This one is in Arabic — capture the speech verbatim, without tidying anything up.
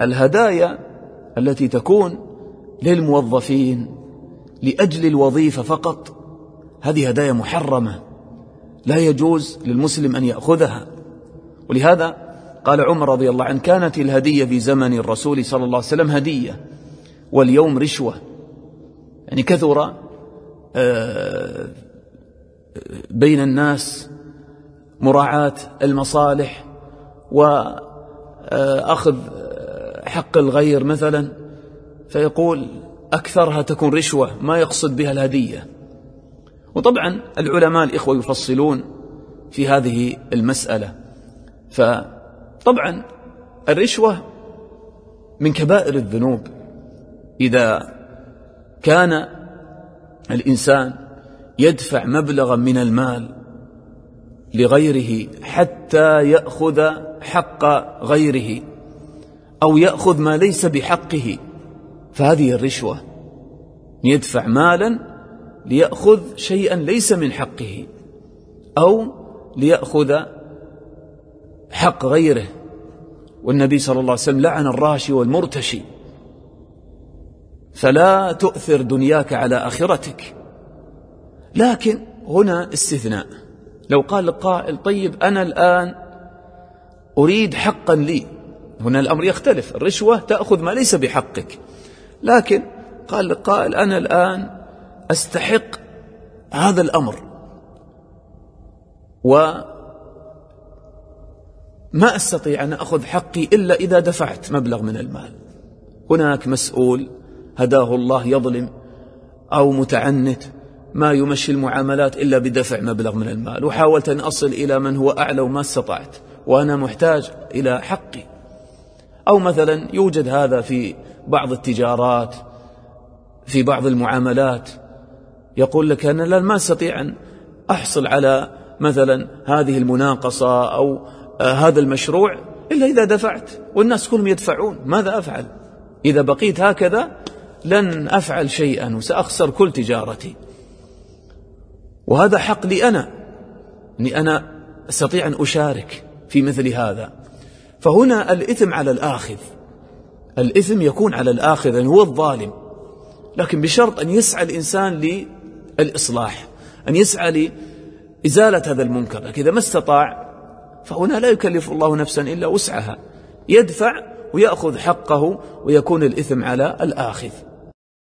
الهدايا التي تكون للموظفين لأجل الوظيفة فقط هذه هدايا محرمة لا يجوز للمسلم أن يأخذها. ولهذا قال عمر رضي الله عنه كانت الهدية في زمن الرسول صلى الله عليه وسلم هدية واليوم رشوة. يعني كثر بين الناس مراعاة المصالح وأخذ حق الغير مثلا، فيقول أكثرها تكون رشوة ما يقصد بها الهدية. وطبعا العلماء الإخوة يفصلون في هذه المسألة. فطبعا الرشوة من كبائر الذنوب إذا كان الإنسان يدفع مبلغا من المال لغيره حتى يأخذ حق غيره أو يأخذ ما ليس بحقه، فهذه الرشوة. يدفع مالا ليأخذ شيئا ليس من حقه أو ليأخذ حق غيره. والنبي صلى الله عليه وسلم لعن الراشي والمرتشي. فلا تؤثر دنياك على آخرتك. لكن هنا استثناء، لو قال القائل طيب أنا الآن أريد حقا لي، هنا الأمر يختلف، الرشوة تأخذ ما ليس بحقك. لكن قال القائل أنا الآن أستحق هذا الأمر وما أستطيع أن أخذ حقي إلا إذا دفعت مبلغ من المال. هناك مسؤول هداه الله يظلم أو متعنت ما يمشي المعاملات إلا بدفع مبلغ من المال، وحاولت أن أصل إلى من هو أعلى وما استطعت وأنا محتاج إلى حقي. أو مثلا يوجد هذا في بعض التجارات في بعض المعاملات، يقول لك أنا لا ما أستطيع أن أحصل على مثلا هذه المناقصة أو هذا المشروع إلا إذا دفعت، والناس كلهم يدفعون، ماذا أفعل؟ إذا بقيت هكذا لن أفعل شيئا وسأخسر كل تجارتي. وهذا حق لي أنا، أني أنا أستطيع أن أشارك في مثل هذا. فهنا الإثم على الآخذ، الإثم يكون على الآخذ أن هو الظالم، لكن بشرط أن يسعى الإنسان للإصلاح، أن يسعى لإزالة هذا المنكر. لكن إذا ما استطاع فهنا لا يكلف الله نفسا إلا وسعها، يدفع ويأخذ حقه ويكون الإثم على الآخذ.